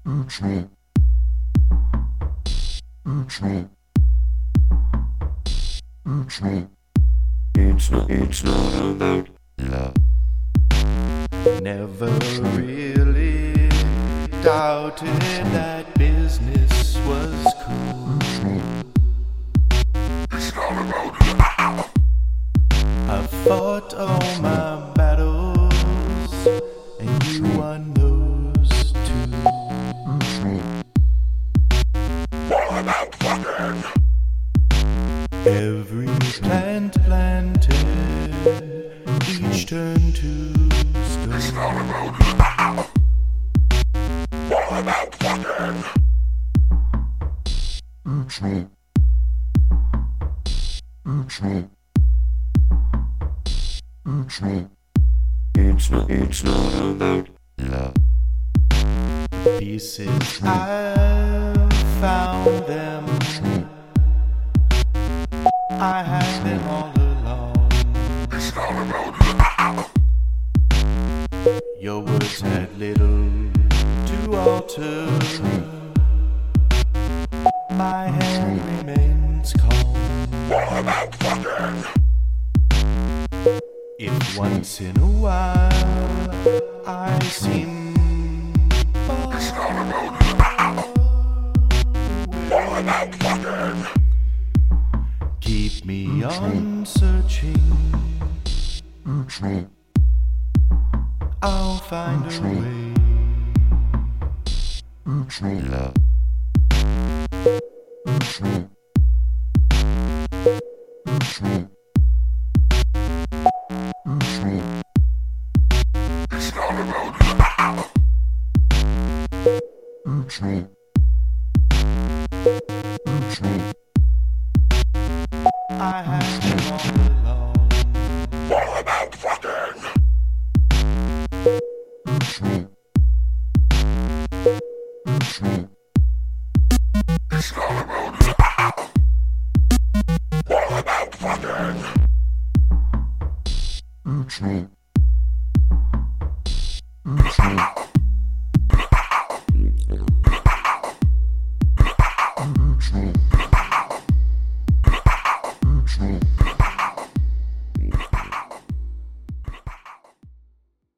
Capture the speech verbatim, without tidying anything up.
It's not, it's not about love. Never really doubted that business was cool. It's not about love. I fought all my battles, and you won those too. All about fucking. Every plant planted, each turned to stone. It's not about love. All about fucking. It's not, it's not about love. Pieces I've found them, I had them all along. It's not about love. Your words had little to alter. My hand remains calm. All about fucking. If once in a while I seem far It's not about love. All about fucking. keep me on searching, I'll find a way. Love. It's not about love. I had them all along. All about fucking. It's not about love. All about fucking. Mm.